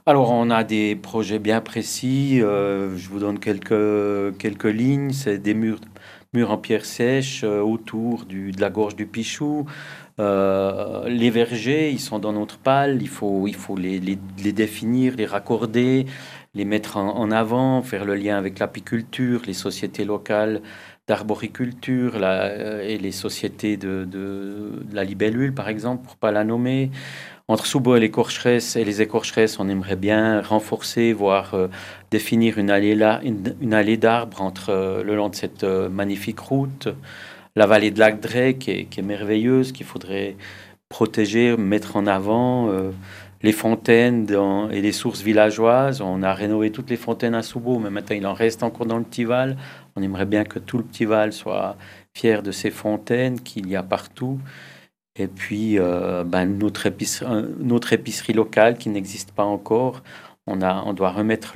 Alors, on a des projets bien précis. Je vous donne quelques lignes. C'est des murs en pierre sèche autour de la gorge du Pichou. Les vergers, ils sont dans notre palle. Il faut les définir, les raccorder, les mettre en avant, faire le lien avec l'apiculture, les sociétés locales d'arboriculture et les sociétés de la libellule, par exemple, pour pas la nommer. Entre Soubo et les écorcheresses, on aimerait bien renforcer, voire définir une allée d'arbres le long de cette magnifique route. La vallée de Lac Drey, qui est merveilleuse, qu'il faudrait protéger, mettre en avant. Les fontaines et les sources villageoises. On a rénové toutes les fontaines à Soubo, mais maintenant il en reste encore dans le Petit-Val. On aimerait bien que tout le Petit-Val soit fier de ces fontaines qu'il y a partout. Et puis, notre épicerie locale qui n'existe pas encore, on doit remettre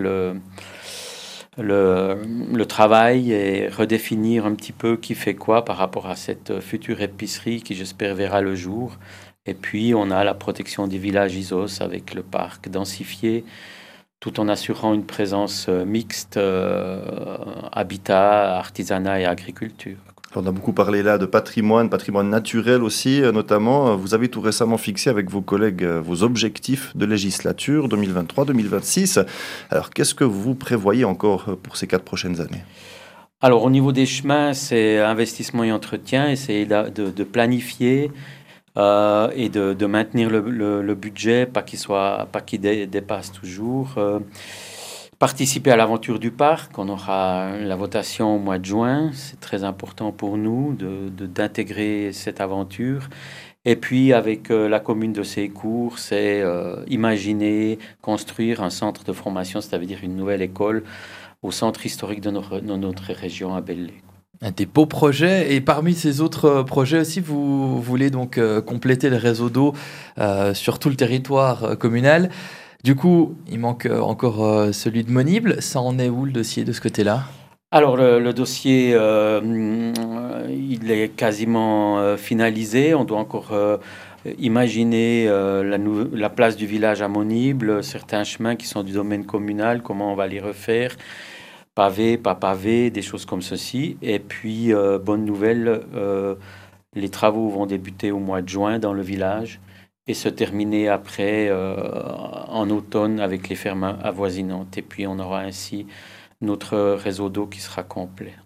le travail et redéfinir un petit peu qui fait quoi par rapport à cette future épicerie qui, j'espère, verra le jour. Et puis, on a la protection des villages ISOS avec le parc densifié, tout en assurant une présence mixte, habitat, artisanat et agriculture. On a beaucoup parlé là de patrimoine naturel aussi, notamment. Vous avez tout récemment fixé avec vos collègues vos objectifs de législature 2023-2026. Alors, qu'est-ce que vous prévoyez encore pour ces 4 prochaines années? Alors, au niveau des chemins, c'est investissement et entretien, essayer de planifier et de maintenir le budget, pas qu'il dépasse toujours. Participer à l'aventure du parc, on aura la votation au mois de juin, c'est très important pour nous d'intégrer cette aventure. Et puis avec la commune de Sécourt, c'est imaginer, construire un centre de formation, c'est-à-dire une nouvelle école au centre historique de notre région à Belley. Des beaux projets. Et parmi ces autres projets aussi, vous voulez donc compléter le réseau d'eau sur tout le territoire communal. Du coup, il manque encore celui de Monible. Ça en est où le dossier de ce côté-là? Alors le dossier, il est quasiment finalisé. On doit encore imaginer la place du village à Monible, certains chemins qui sont du domaine communal, comment on va les refaire, pavés, pas pavés, des choses comme ceci. Et puis, bonne nouvelle, les travaux vont débuter au mois de juin dans le village et se terminer après en automne avec les fermes avoisinantes. Et puis, on aura ainsi notre réseau d'eau qui sera complet.